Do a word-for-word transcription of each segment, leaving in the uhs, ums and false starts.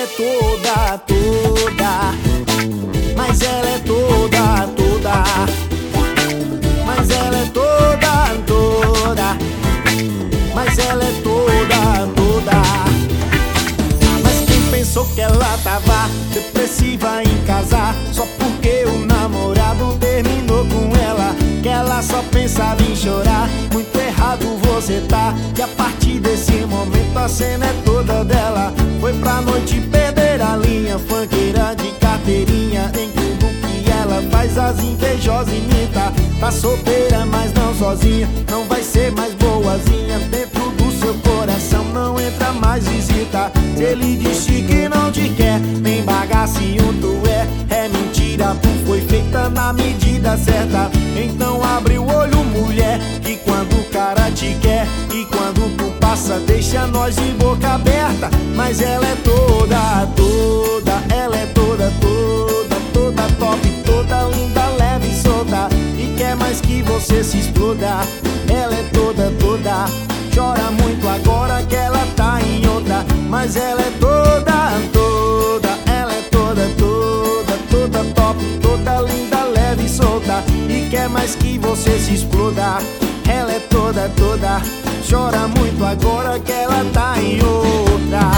é toda, toda. Mas ela é toda, toda. Mas ela é toda, toda. Mas ela é toda, toda. Mas quem pensou que ela tava depressiva em casar só porque o namorado terminou com ela, que ela só pensava em chorar? Muito errado você tá, que a partir desse momento a cena é toda dela. Foi pra noite perder a linha, funkeira de carteirinha. Em tudo que ela faz as invejosas imita. Tá solteira mas não sozinha, não vai ser mais boazinha. Dentro do seu coração não entra mais visita. Se ele disse que não te quer, nem bagacinho tu é. É mentira, tu foi feita na medida certa. Então abre o olho, mulher, que quando o cara te quer e quando tu passa deixa nós de boca aberta. Mas ela é toda, toda. Ela é toda, toda, toda top, toda linda, leve e solta, e quer mais que você se exploda. Ela é toda, toda. Chora muito agora que ela tá em outra. Mas ela é toda, toda. Ela é toda, toda, toda top, toda linda, leve e solta, e quer mais que você se exploda. Ela é toda, toda. Chora muito agora que ela tá em outra.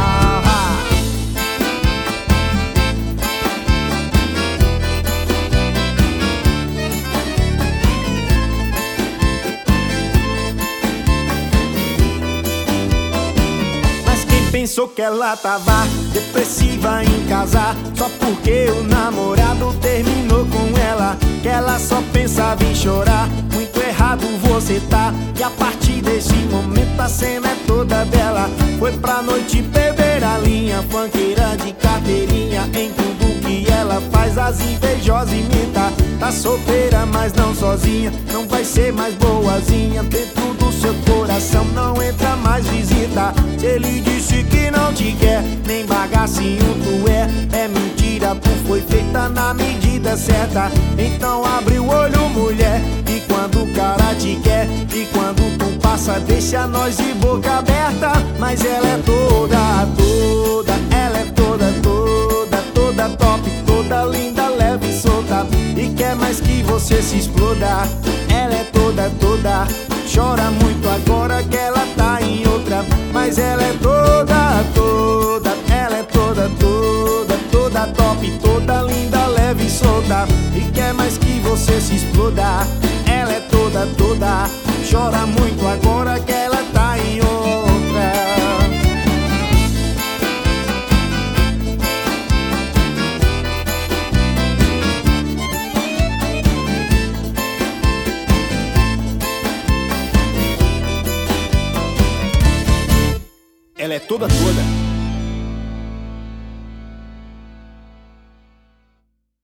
Pensou que ela tava depressiva em casar só porque o namorado terminou com ela, que ela só pensava em chorar? Muito errado você tá, e a partir desse momento a cena é toda dela. Foi pra noite beber a linha, funkeira de carteirinha. Em tudo que ela faz as invejosas imita. Tá solteira mas não sozinha, não vai ser mais boazinha. Dentro do seu coração não entra mais visita. Se ele disse que não te quer, nem bagacinho tu é. É mentira, tu foi feita na medida certa. Então abre o olho, mulher, e quando o cara te quer e quando tu passa deixa nós de boca aberta. Mas ela é toda, toda. Ela é toda, toda, toda top, toda linda, leve e solta, e quer mais que você se exploda. Ela é toda, toda. Chora muito agora que ela tá em outra. Mas ela é toda, toda. Ela é toda, toda, toda top, toda linda, leve e solta, e quer mais que você se exploda. Ela é toda, toda. Chora muito agora que ela tá em outra. Ela é toda, toda.